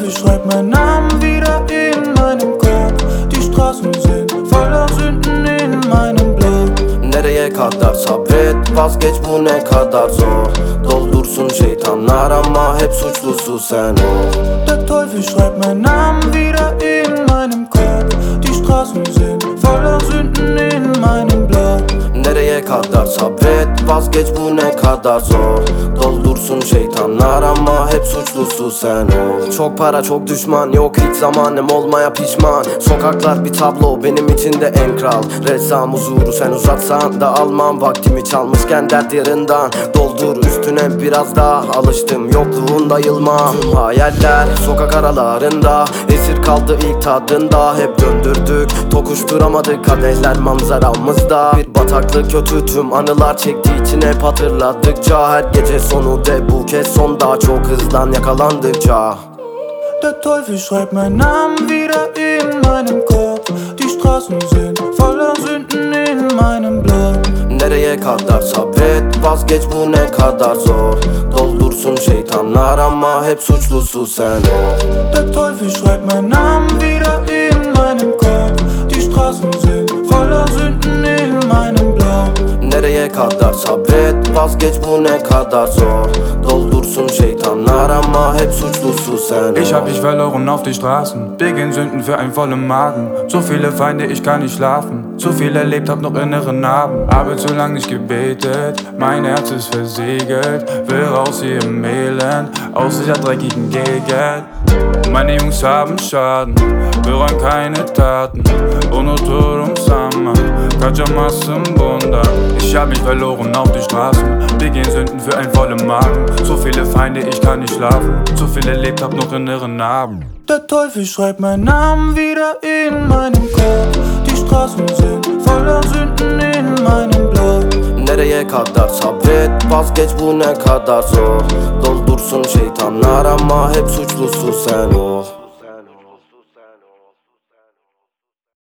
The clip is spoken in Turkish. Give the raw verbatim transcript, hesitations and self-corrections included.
Teufel schreibt meinen Namen wieder in meinem Kopf. Die Straßen sind voller Sünden in meinem Blut. Nereye kadar sabret, vazgeç bu ne kadar zor. Doldursun şeytanlar ama hep suçlusu sen ol. Der Teufel schreibt meinen Namen wieder in meinem Kopf. Die Straßen sind voller Sünden in meinem Blut. Nereye kadar sabret, vazgeç bu ne kadar zor. Doldursun şeytanlar ama hep suçlusu sen ol. Çok para çok düşman, yok hiç zamanım olmaya pişman. Sokaklar bir tablo, benim için de en kral. Ressam huzuru sen uzatsan da almam. Vaktimi çalmışken dert yarından doldur üstüne biraz daha. Alıştım yokluğunda yılmam. Tüm hayaller sokak aralarında, esir kaldı ilk tadında. Hep döndürdük, tokuşturamadık kadehler manzaramızda. Bir bataklık kötü, tüm anılar çekti içine hep hatırladıkça. Her gece sonu de bu kez son, daha çok hızdan yakalandıkça. Der Teufel schreibt meinen Namen wieder in meinem Kopf. Die Straßen sind voller Sünden in meinem Blut. Nereye kadar sabret, vazgeç bu ne kadar zor. Doldursun şeytanlar ama hep suçlusu sen ol. Der Teufel schreibt meinen Namen wieder in meinem Kopf. Die Straßen sind voller Sünden in meinem Blut. Nereye kadar sabret, vazgeç bu ne kadar zor. Doldursun şeytanlar ama hep suçlusu sen ol. Ich hab dich verloren auf die Straßen, begehen Sünden für einen vollen Magen. So viele Feinde, ich kann nicht schlafen. Zu viel erlebt, hab noch innere Narben. Habe zu lang nicht gebetet, mein Herz ist versiegelt. Will raus hier im Elend, aus dieser dreckigen Gegend. Meine Jungs haben Schaden, bereuen keine Taten. Unuturum sanma, kaçamazsın bundan. Ich hab mich verloren auf die Straßen, begehen Sünden für einen vollen Magen. So viele Feinde, ich kann nicht schlafen. Zu viel erlebt, hab noch innere Narben. Der Teufel schreibt meinen Namen wieder in meinem Kopf. Die Straßen sind voller Sünden in meinem Blut. Nereye kadar sabret, vazgeç bu ne kadar zor. Doldursun şeytanlar ama hep suçlusu sen ol.